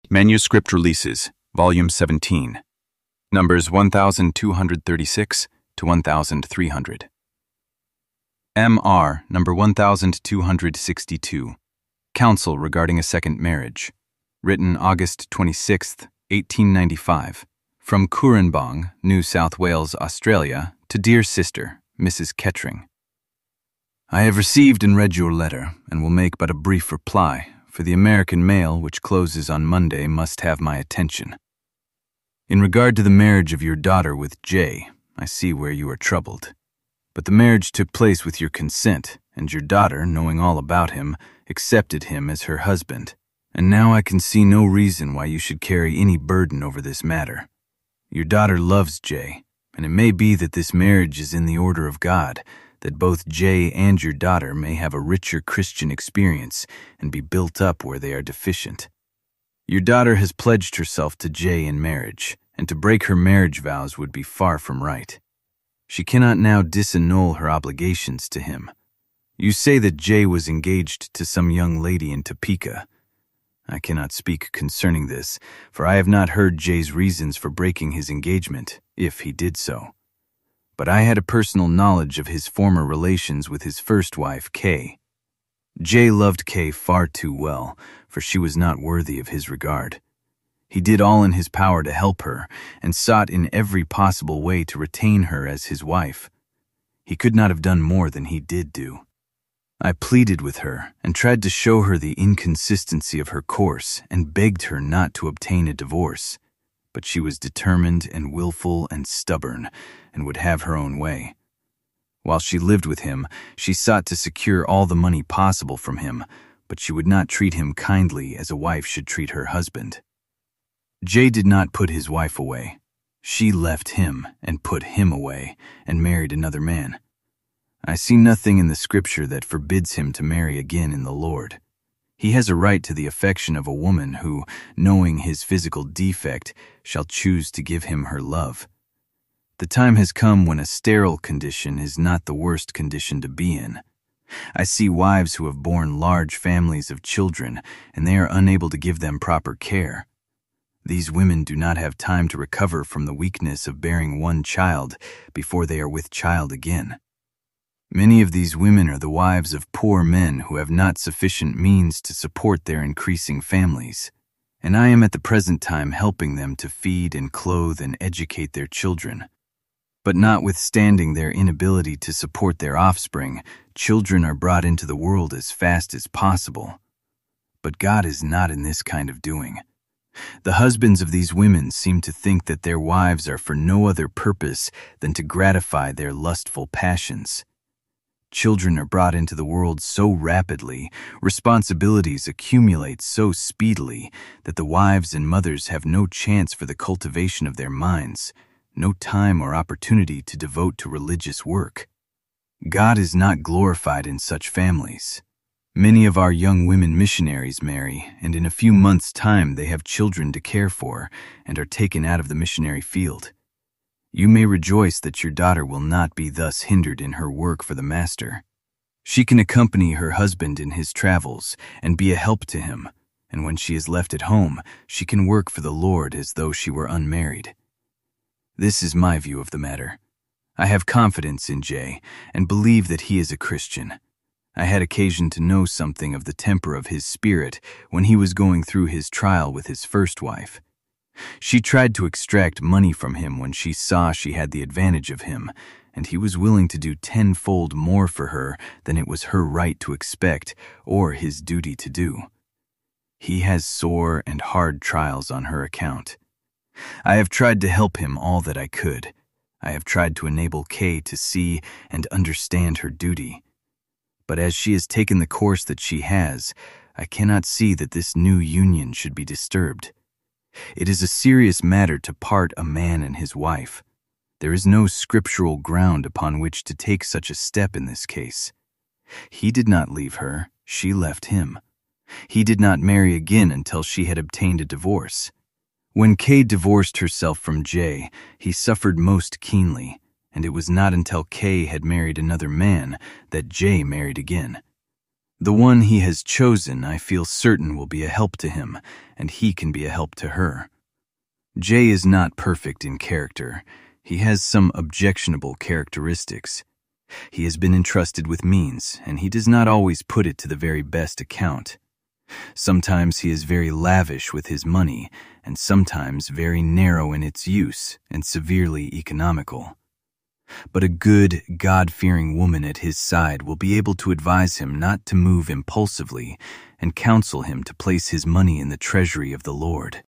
Manuscript Releases, Volume 17, Numbers 1236 to 1300. M.R. Number 1262, Counsel Regarding a Second Marriage, written August 26, 1895, from Cooranbong, New South Wales, Australia, to Dear Sister, Mrs. Kettering. I have received and read your letter, and will make but a brief reply, for the American mail, which closes on Monday, must have my attention. In regard to the marriage of your daughter with Jay, I see where you are troubled. But the marriage took place with your consent, and your daughter, knowing all about him, accepted him as her husband. And now I can see no reason why you should carry any burden over this matter. Your daughter loves Jay, and it may be that this marriage is in the order of God, that both Jay and your daughter may have a richer Christian experience and be built up where they are deficient. Your daughter has pledged herself to Jay in marriage, and to break her marriage vows would be far from right. She cannot now disannul her obligations to him. You say that Jay was engaged to some young lady in Topeka. I cannot speak concerning this, for I have not heard Jay's reasons for breaking his engagement, if he did so. But I had a personal knowledge of his former relations with his first wife, Kay. Jay loved Kay far too well, for she was not worthy of his regard. He did all in his power to help her, and sought in every possible way to retain her as his wife. He could not have done more than he did do. I pleaded with her, and tried to show her the inconsistency of her course, and begged her not to obtain a divorce. But she was determined and willful and stubborn, and would have her own way. While she lived with him, she sought to secure all the money possible from him, but she would not treat him kindly as a wife should treat her husband. Jay did not put his wife away. She left him and put him away, and married another man. I see nothing in the scripture that forbids him to marry again in the Lord. He has a right to the affection of a woman who, knowing his physical defect, shall choose to give him her love. The time has come when a sterile condition is not the worst condition to be in. I see wives who have borne large families of children, and they are unable to give them proper care. These women do not have time to recover from the weakness of bearing one child before they are with child again. Many of these women are the wives of poor men who have not sufficient means to support their increasing families, and I am at the present time helping them to feed and clothe and educate their children. But notwithstanding their inability to support their offspring, children are brought into the world as fast as possible. But God is not in this kind of doing. The husbands of these women seem to think that their wives are for no other purpose than to gratify their lustful passions. Children are brought into the world so rapidly, responsibilities accumulate so speedily, that the wives and mothers have no chance for the cultivation of their minds, no time or opportunity to devote to religious work. God is not glorified in such families. Many of our young women missionaries marry, and in a few months' time they have children to care for, and are taken out of the missionary field. You may rejoice that your daughter will not be thus hindered in her work for the Master. She can accompany her husband in his travels and be a help to him, and when she is left at home, she can work for the Lord as though she were unmarried. This is my view of the matter. I have confidence in Jay, and believe that he is a Christian. I had occasion to know something of the temper of his spirit when he was going through his trial with his first wife. She tried to extract money from him when she saw she had the advantage of him, and he was willing to do tenfold more for her than it was her right to expect or his duty to do. He has sore and hard trials on her account. I have tried to help him all that I could. I have tried to enable Kay to see and understand her duty. But as she has taken the course that she has, I cannot see that this new union should be disturbed. It is a serious matter to part a man and his wife. There is no scriptural ground upon which to take such a step in this case. He did not leave her, she left him. He did not marry again until she had obtained a divorce. When Kay divorced herself from Jay, he suffered most keenly, and it was not until Kay had married another man that Jay married again. The one he has chosen, I feel certain, will be a help to him, and he can be a help to her. Jay is not perfect in character. He has some objectionable characteristics. He has been entrusted with means, and he does not always put it to the very best account. Sometimes he is very lavish with his money, and sometimes very narrow in its use and severely economical. But a good, God-fearing woman at his side will be able to advise him not to move impulsively and counsel him to place his money in the treasury of the Lord.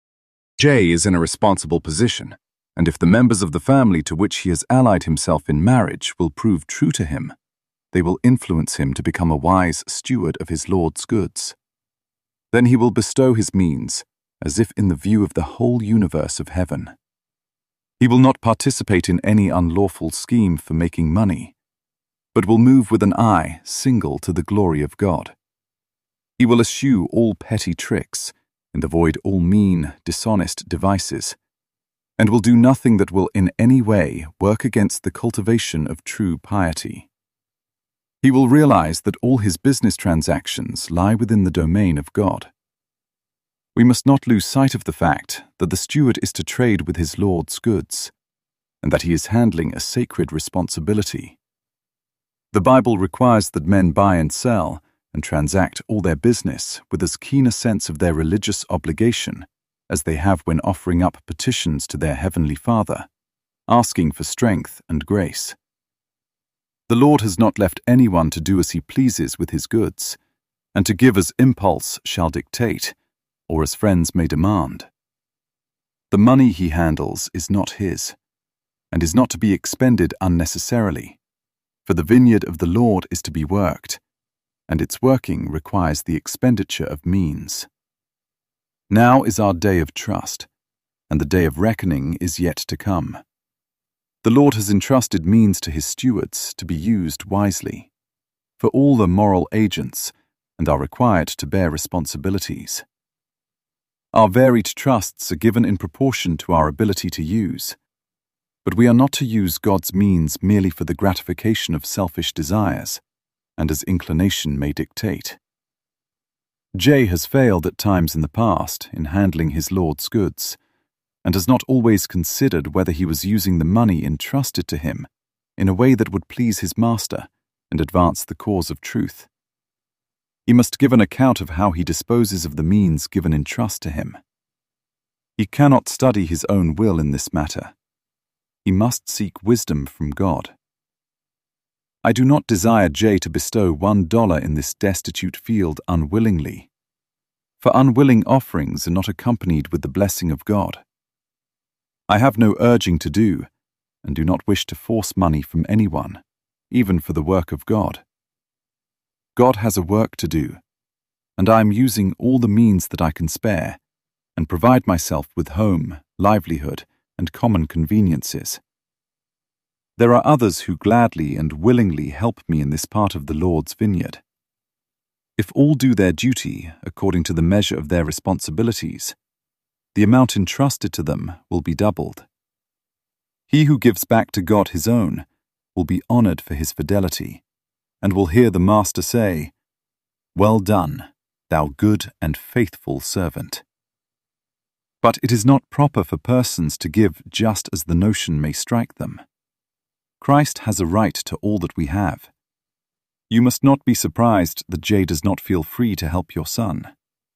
Jay is in a responsible position, and if the members of the family to which he has allied himself in marriage will prove true to him, they will influence him to become a wise steward of his Lord's goods. Then he will bestow his means, as if in the view of the whole universe of heaven. He will not participate in any unlawful scheme for making money, but will move with an eye single to the glory of God. He will eschew all petty tricks and avoid all mean, dishonest devices, and will do nothing that will in any way work against the cultivation of true piety. He will realize that all his business transactions lie within the domain of God. We must not lose sight of the fact that the steward is to trade with his Lord's goods, and that he is handling a sacred responsibility. The Bible requires that men buy and sell and transact all their business with as keen a sense of their religious obligation as they have when offering up petitions to their Heavenly Father, asking for strength and grace. The Lord has not left anyone to do as he pleases with his goods, and to give as impulse shall dictate, or as friends may demand. The money he handles is not his, and is not to be expended unnecessarily, for the vineyard of the Lord is to be worked, and its working requires the expenditure of means. Now is our day of trust, and the day of reckoning is yet to come. The Lord has entrusted means to his stewards to be used wisely, for all the moral agents, and are required to bear responsibilities. Our varied trusts are given in proportion to our ability to use, but we are not to use God's means merely for the gratification of selfish desires, and as inclination may dictate. Jay has failed at times in the past in handling his Lord's goods, and has not always considered whether he was using the money entrusted to him in a way that would please his master and advance the cause of truth. He must give an account of how he disposes of the means given in trust to him. He cannot study his own will in this matter. He must seek wisdom from God. I do not desire Jay to bestow $1 in this destitute field unwillingly, for unwilling offerings are not accompanied with the blessing of God. I have no urging to do, and do not wish to force money from anyone, even for the work of God. God has a work to do, and I am using all the means that I can spare, and provide myself with home, livelihood, and common conveniences. There are others who gladly and willingly help me in this part of the Lord's vineyard. If all do their duty according to the measure of their responsibilities, the amount entrusted to them will be doubled. He who gives back to God his own will be honored for his fidelity, and will hear the Master say, "Well done, thou good and faithful servant." But it is not proper for persons to give just as the notion may strike them. Christ has a right to all that we have. You must not be surprised that Jay does not feel free to help your son.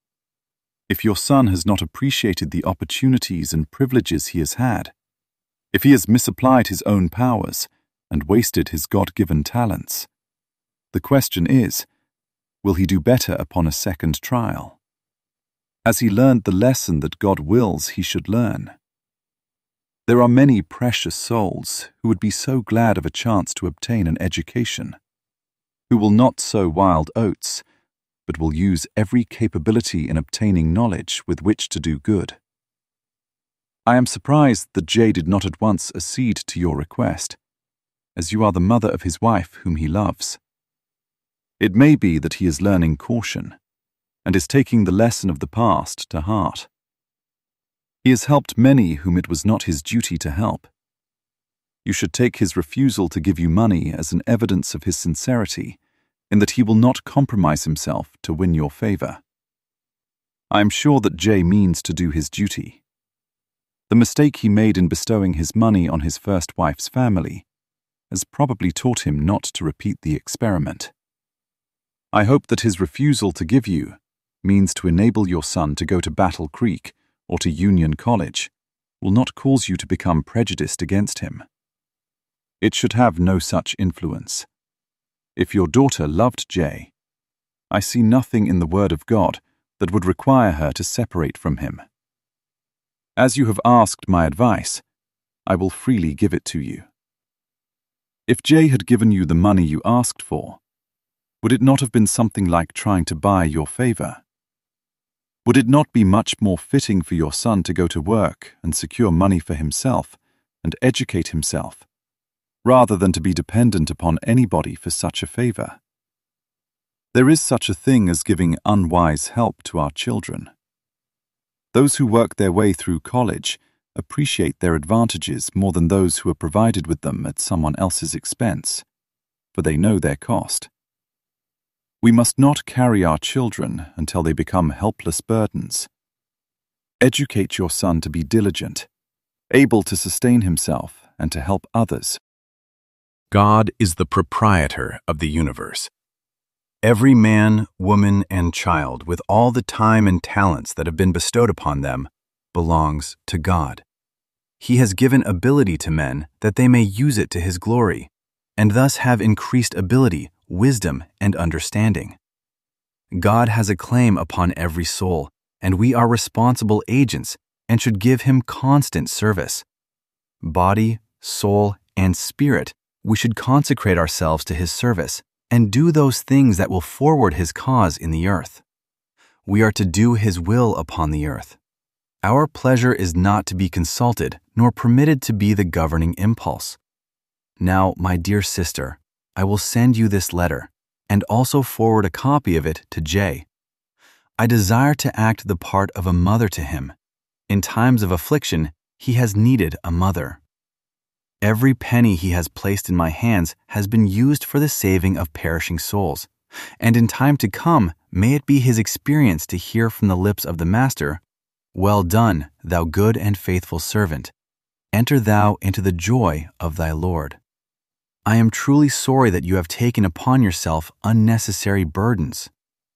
If your son has not appreciated the opportunities and privileges he has had, if he has misapplied his own powers and wasted his God-given talents, the question is, will he do better upon a second trial? Has he learned the lesson that God wills he should learn? There are many precious souls who would be so glad of a chance to obtain an education, who will not sow wild oats, but will use every capability in obtaining knowledge with which to do good. I am surprised that Jay did not at once accede to your request, as you are the mother of his wife whom he loves. It may be that he is learning caution, and is taking the lesson of the past to heart. He has helped many whom it was not his duty to help. You should take his refusal to give you money as an evidence of his sincerity, in that he will not compromise himself to win your favor. I am sure that Jay means to do his duty. The mistake he made in bestowing his money on his first wife's family has probably taught him not to repeat the experiment. I hope that his refusal to give you means to enable your son to go to Battle Creek or to Union College will not cause you to become prejudiced against him. It should have no such influence. If your daughter loved Jay, I see nothing in the Word of God that would require her to separate from him. As you have asked my advice, I will freely give it to you. If Jay had given you the money you asked for, would it not have been something like trying to buy your favor? Would it not be much more fitting for your son to go to work and secure money for himself and educate himself, rather than to be dependent upon anybody for such a favor? There is such a thing as giving unwise help to our children. Those who work their way through college appreciate their advantages more than those who are provided with them at someone else's expense, for they know their cost. We must not carry our children until they become helpless burdens. Educate your son to be diligent, able to sustain himself and to help others. God is the proprietor of the universe. Every man, woman, and child, with all the time and talents that have been bestowed upon them, belongs to God. He has given ability to men that they may use it to His glory, and thus have increased ability, wisdom, and understanding. God has a claim upon every soul, and we are responsible agents and should give Him constant service. Body, soul, and spirit, we should consecrate ourselves to His service and do those things that will forward His cause in the earth. We are to do His will upon the earth. Our pleasure is not to be consulted nor permitted to be the governing impulse. Now, my dear sister, I will send you this letter and also forward a copy of it to Jay. I desire to act the part of a mother to him. In times of affliction, he has needed a mother. Every penny he has placed in my hands has been used for the saving of perishing souls, and in time to come may it be his experience to hear from the lips of the Master, "Well done, thou good and faithful servant. Enter thou into the joy of thy Lord." I am truly sorry that you have taken upon yourself unnecessary burdens.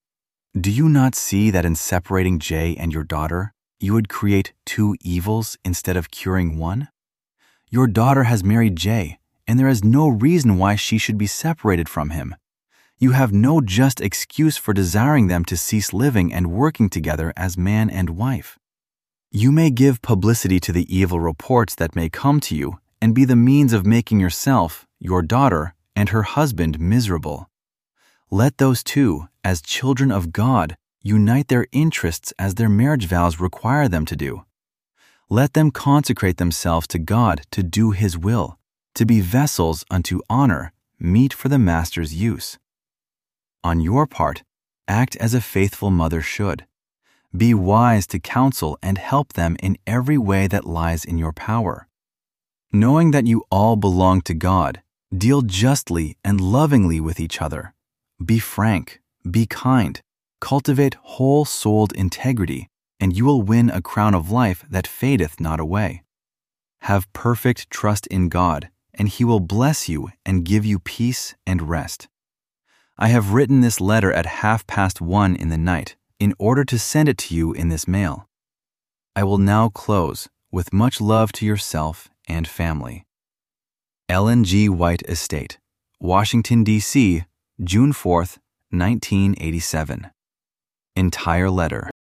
Do you not see that in separating Jay and your daughter, you would create two evils instead of curing one? Your daughter has married Jay, and there is no reason why she should be separated from him. You have no just excuse for desiring them to cease living and working together as man and wife. You may give publicity to the evil reports that may come to you and be the means of making yourself, your daughter, and her husband miserable. Let those two, as children of God, unite their interests as their marriage vows require them to do. Let them consecrate themselves to God to do His will, to be vessels unto honor, meet for the Master's use. On your part, act as a faithful mother should. Be wise to counsel and help them in every way that lies in your power. Knowing that you all belong to God, deal justly and lovingly with each other. Be frank, be kind, cultivate whole-souled integrity, and you will win a crown of life that fadeth not away. Have perfect trust in God, and He will bless you and give you peace and rest. I have written this letter at 1:30 in the night in order to send it to you in this mail. I will now close with much love to yourself and family. Ellen G. White Estate, Washington, D.C., June 4th, 1987. Entire letter.